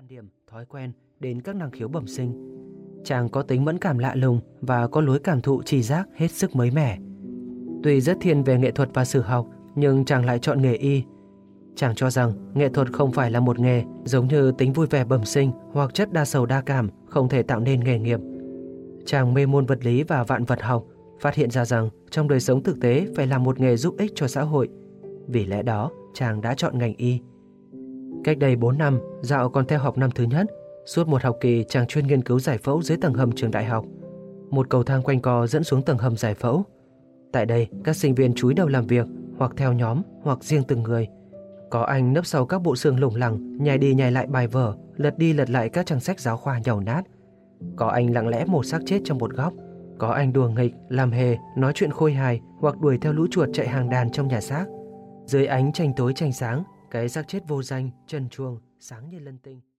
quan điểm, thói quen đến các năng khiếu bẩm sinh. Chàng có tính mẫn cảm lạ lùng và có lối cảm thụ tri giác hết sức mới mẻ. Tuy rất thiên về nghệ thuật và sử học, nhưng chàng lại chọn nghề y. Chàng cho rằng nghệ thuật không phải là một nghề, giống như tính vui vẻ bẩm sinh hoặc chất đa sầu đa cảm không thể tạo nên nghề nghiệp. Chàng mê môn vật lý và vạn vật học, phát hiện ra rằng trong đời sống thực tế phải làm một nghề giúp ích cho xã hội. Vì lẽ đó, chàng đã chọn ngành y. Cách đây 4 năm, dạo còn theo học năm thứ nhất, suốt một học kỳ chàng chuyên nghiên cứu giải phẫu dưới tầng hầm trường đại học. Một cầu thang quanh co dẫn xuống tầng hầm giải phẫu. Tại đây, các sinh viên chúi đầu làm việc, hoặc theo nhóm, hoặc riêng từng người. Có anh nấp sau các bộ xương lủng lẳng, nhai đi nhai lại bài vở, lật đi lật lại các trang sách giáo khoa nhàu nát. Có anh lặng lẽ mổ xác chết trong một góc. Có anh đùa nghịch, làm hề, nói chuyện khôi hài hoặc đuổi theo lũ chuột chạy hàng đàn trong nhà xác. Dưới ánh tranh tối tranh sáng, cái xác chết vô danh, trần truồng, sáng như lân tinh.